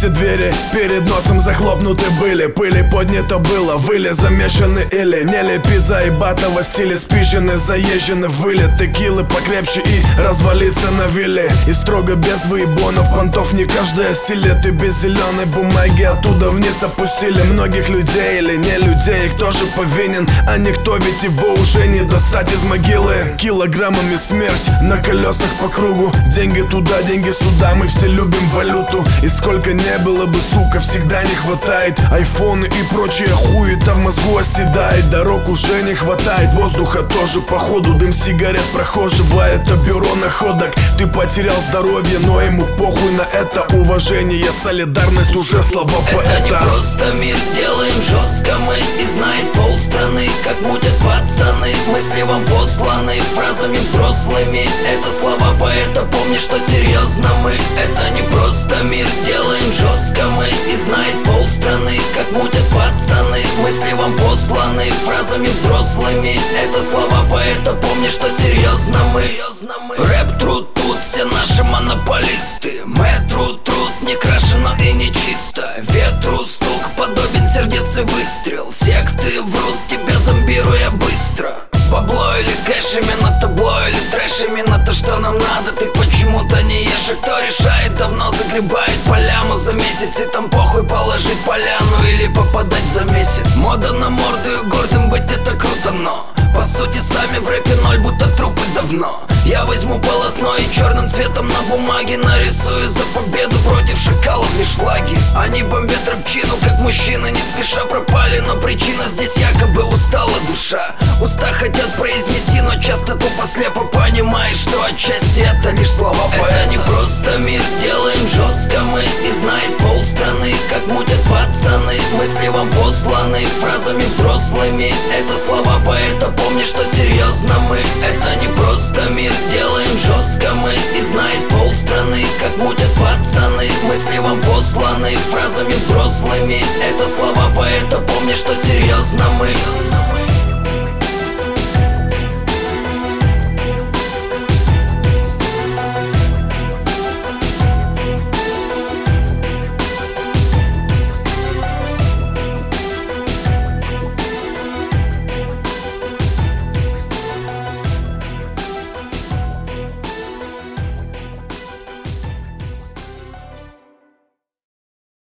все двери перед носом захлопнуты были. Пыли поднято было, выли замешаны или не лепи заебатого стиля. Спижены, заезжены, вылет текилы покрепче и развалиться на вилле. И строго без выебонов, понтов не каждая силет. И без зеленой бумаги оттуда вниз опустили многих людей или не людей, их тоже повинен. А никто, ведь его уже не достать из могилы. Килограммами смерть на колесах по кругу. Деньги туда, деньги сюда, мы все любим валюту. И сколько не было бы, сука, всегда не хватает. Айфоны и прочая хуета в мозгу оседает. Дорог уже не хватает, воздуха тоже походу. Дым сигарет прохожего, это бюро находок. Ты потерял здоровье, но ему похуй на это. Уважение, солидарность, уже слова поэта. Это не просто мир, делаем жестко мы. И знает полстраны, как мутят пацаны. Мысли вам посланы фразами взрослыми. Это слова поэта, помни, что серьезно мы. Это не просто мир, делаем жестко мы. И знает полстраны, как мутят пацаны. Мысли вам посланы фразами взрослыми. Это слова поэта, помни, что серьезно мы. Рэп, труд, тут все наши монополисты. Метру, труд, не крашено и не чисто. Ветру стук подобен сердец и выстрел. Секты врут, тебя зомбируя быстро. Бабло или кэш, именно табло или трэш, именно то, что нам надо. Ты почему-то не ешь, и кто решает, давно загребает по ляму за месяц. И там похуй положить поляну или попадать за месяц. Мода на морду и гордым быть это круто, но по сути сами в рэпе ноль, будто трупы давно. Я возьму полотно и черным цветом на бумаге нарисую за победу против шакалов лишь флаги. Они бомбят рэпчину, как мужчины, не спеша пропали. Но причина здесь якобы устала душа. Уста хотят произнести, но часто тупо слепо понимаешь, что отчасти это лишь слова поэта. Это не просто мир, делаем жестко мы. И знает полстраны, как мутят пацаны. Мысли вам посланы фразами взрослыми. Это слова поэта, помни, что серьезно мы. Это не просто мир, делаем жестко мы. И знает полстраны, как мутят пацаны. Мысли вам посланы фразами взрослыми. Это слова поэта, помни, что серьезно мы.